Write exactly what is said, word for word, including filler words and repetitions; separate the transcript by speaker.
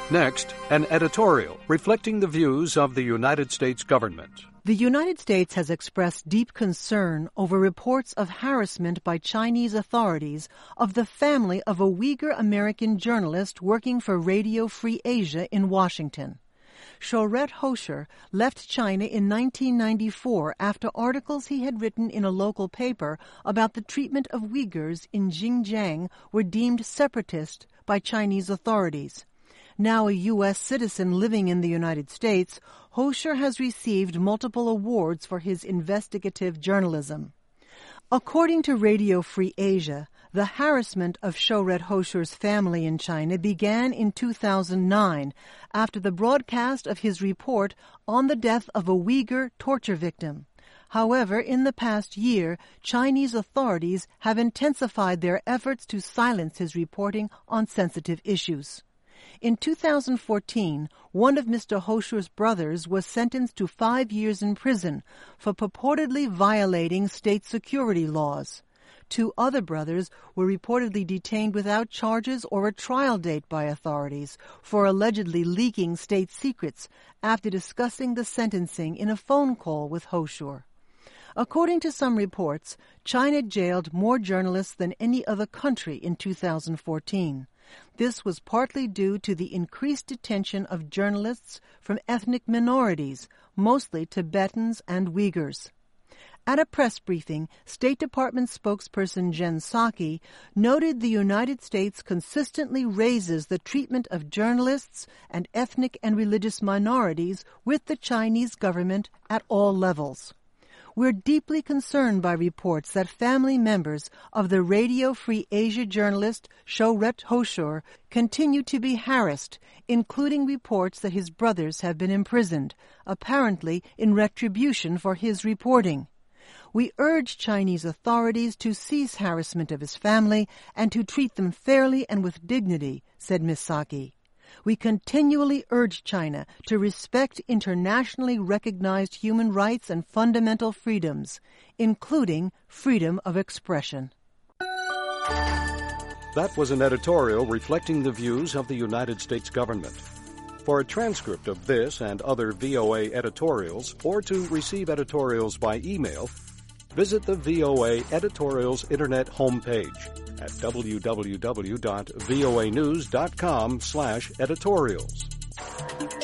Speaker 1: Next, an editorial reflecting the views of the United States government.
Speaker 2: The United States has expressed deep concern over reports of harassment by Chinese authorities of the family of a Uyghur American journalist working for Radio Free Asia in Washington. Shohreh Hoshar left China in nineteen ninety-four after articles he had written in a local paper about the treatment of Uyghurs in Xinjiang were deemed separatist by Chinese authorities. Now a U S citizen living in the United States, Hoshar has received multiple awards for his investigative journalism. According to Radio Free Asia, the harassment of Shohreh Hoshar's family in China began in two thousand nine after the broadcast of his report on the death of a Uyghur torture victim. However, in the past year, Chinese authorities have intensified their efforts to silence his reporting on sensitive issues. In two thousand fourteen, one of Mister Hoshar's brothers was sentenced to five years in prison for purportedly violating state security laws. Two other brothers were reportedly detained without charges or a trial date by authorities for allegedly leaking state secrets after discussing the sentencing in a phone call with Hoshar. According to some reports, China jailed more journalists than any other country in two thousand fourteen. This was partly due to the increased detention of journalists from ethnic minorities, mostly Tibetans and Uyghurs. At a press briefing, State Department spokesperson Jen Psaki noted the United States consistently raises the treatment of journalists and ethnic and religious minorities with the Chinese government at all levels. We're deeply concerned by reports that family members of the Radio Free Asia journalist Shohreh Hoshar continue to be harassed, including reports that his brothers have been imprisoned, apparently in retribution for his reporting. We urge Chinese authorities to cease harassment of his family and to treat them fairly and with dignity, said Miz Psaki. We continually urge China to respect internationally recognized human rights and fundamental freedoms, including freedom of expression.
Speaker 1: That was an editorial reflecting the views of the United States government. For a transcript of this and other V O A editorials, or to receive editorials by email, visit the V O A Editorials Internet homepage at w w w dot voa news dot com slash editorials.